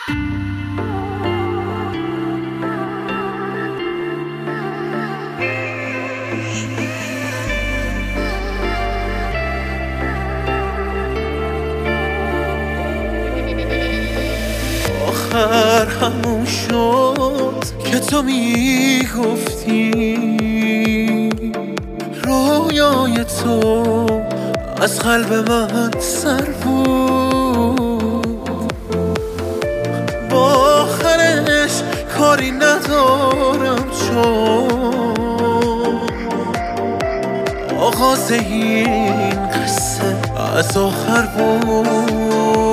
آخر همون شد که تو میگفتی رویای تو از قلب من سر بود. با آخرش کاری ندارم چون آغاز این قصه از آخر بود.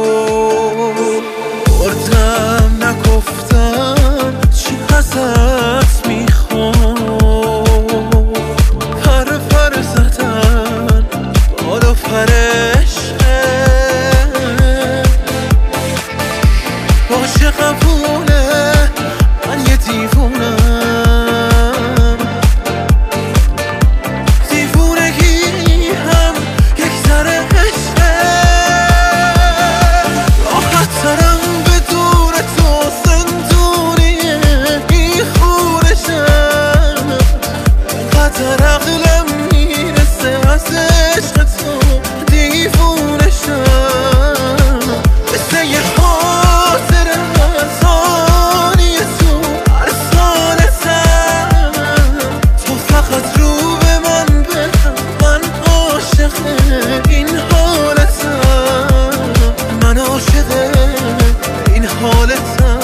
بردم نگفتم چی ازت میخوام، پر زدن بالا فرشه باشه قبوله، من یه دیوونم، دیوونگی هم یک ذره عشقه. راحت ترم بدون تو زندونیه این خونشم، قدر عقلم میرسه از عشق تو دیوونشم. مثل یه خاطره از آنی تو هر سالتم، تو فقط رو به من بخم، من عاشق این حالتم، من عاشق این حالتم.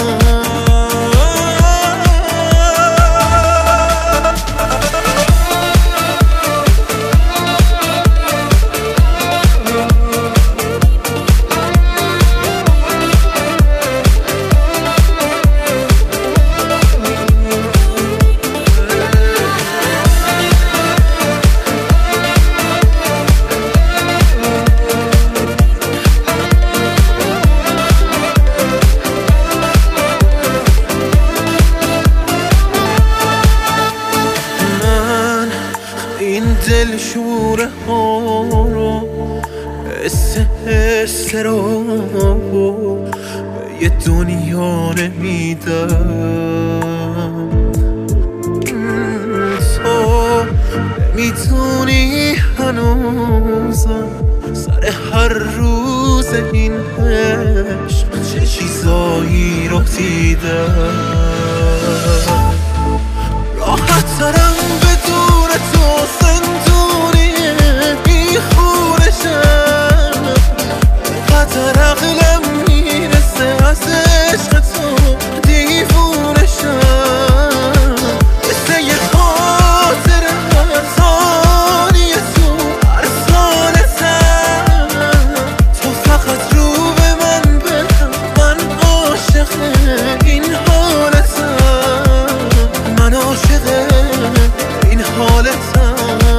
این دل شوره ها رو حس رو به یه دنیا نمیدم. تو نمیدونی هنوزم سر هر روز این عشق چه چیزایی رو دیدم. راحت ترم بدون تو زندونیه این خونشم، قدر عقلم میرسه از عشق تو دیوونشم. مثل یه خاطره از آنی تو هر سالتم، تو فقط رو به من بخم، من عاشق این حالتم، من عاشق این حالتم.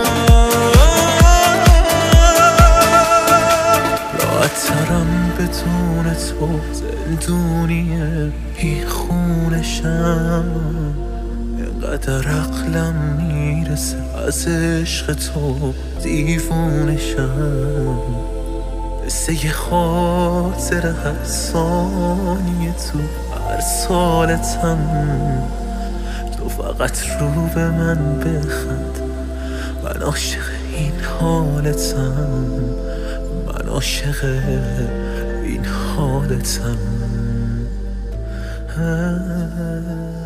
راحت‌ترم بدون تو زندونیه این خونشم، اینقدر عقلم میرسه از عشق تو دیوونشم. مثل یه خاطره هر ثانیه تو هر سالتم، تو فقط رو به من بخند، من عاشق این حالتم، من عاشق این حالتم.